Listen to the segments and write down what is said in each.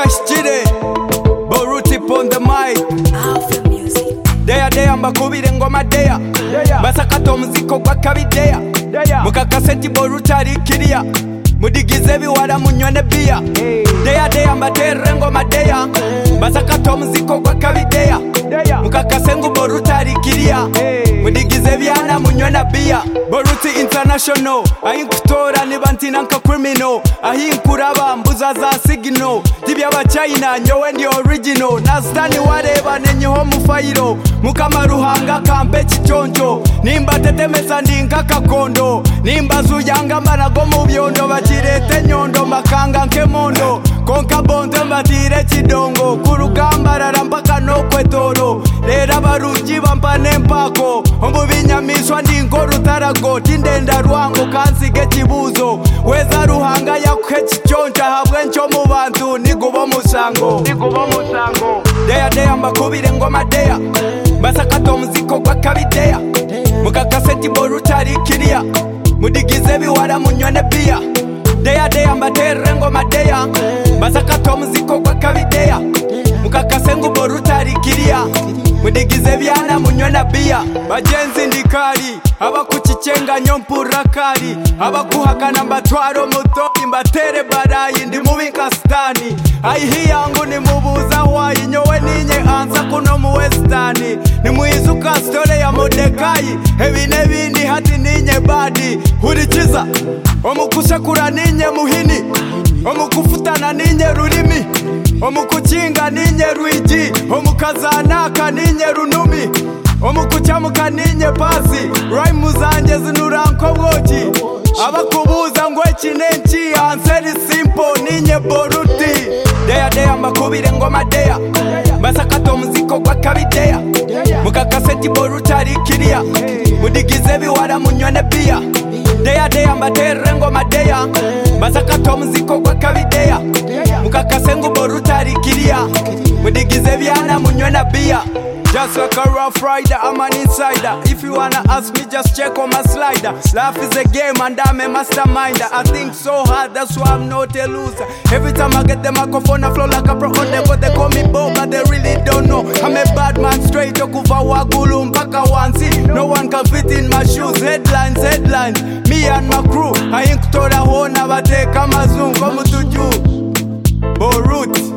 Kashchire Boruti on the mic. Alpha Music. Deya mbakubire ngoma deya basakato muziko gwa kabideya mukakaseti Boruti ari kiriya mudigize biwara munyone bia deya mbatere ngoma deya basakato muziko gwa kabideya mukakasengu Boruti ari kiriya mudigize byana munyona bia Boruti international ayinkutora nibantina nka criminal ayinkuraba mbuza za signal dibyaba China nyowe ndi original nastani wareba nenyeho mufayiro mukamaruhanga kampe chichonjo nimba tetemesa ndinka kakondo nimba zuyanga manago mu byondo bakirete nyondo makanga nkemondo konka bonde mbatire kidongo kurugamba rarampaka no kwetoro rera barungi bampane mpako ombubinyamiswa ndingo rutarago tindenda rwango kansige kibuzo weza ruhanga yakhe chichonja habwe ncho mu bantu nigubo musango deya mbakubire ngoma deya basakato muziko gwa kabideya mukakaseti Boruti ari kiriya mudigize biwara munyone bia deya mbatere ngoma deya basakato muziko gwa kabideya mukakasengu Boruti ari kiriya mudigize byana munyona bia bagenzi ndikari abakukicenga nyompura kari abakuhakana mbatwaro muto imbatere barayi ndi mubika stani ayihi yangu ni mubuza wayi nyowe ninye anza kuno mu westani ni muizuka story ya Modekai ebine bindi hati ninye badi hurikiza omukushakura ninye muhini omukufutana ninye rurimi omukukinga ninye rwigi omukazanaka ninye runumi omukucamuka ninye pasi rhyme zanjye zinuranko bwoki abakubuza ngo ekinenki answer simple ninye Boruti deya mbakubire ngoma deya basakato muziko gwa kabideya mukakaseti Boruti ari kiriya mudigize biwara munyone bia deya mbatere ngoma deya basakato muziko gwa kabideya mukakasengu Boruti ari kiriya mudigize byana munyona bia. Just like a rough rider, I'm an insider. If you wanna ask me, just check on my slider. Life is a game and I'm a masterminder. I think so hard, that's why I'm not a loser. Every time I get the microphone, I flow like a pro on them, but they call me Bo, but they really don't know. I'm a bad man, straight okuva wagulu mpaka wansi. No one can fit in my shoes. Headlines, me and my crew. I ain't kutora hona bateka mazungu mutuju. Boruti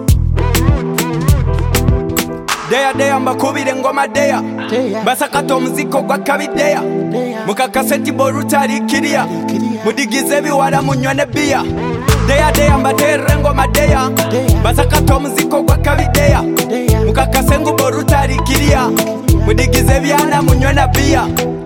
deya mbakubire ngoma deya basakato muziko gwa kabideya mukakaseti Boruti ari kiriya mudigize biwara munyone bia deya mbatere ngoma deya basakato muziko gwa kabideya mukakasengu Boruti ari kiriya mudigize byana munyona bia.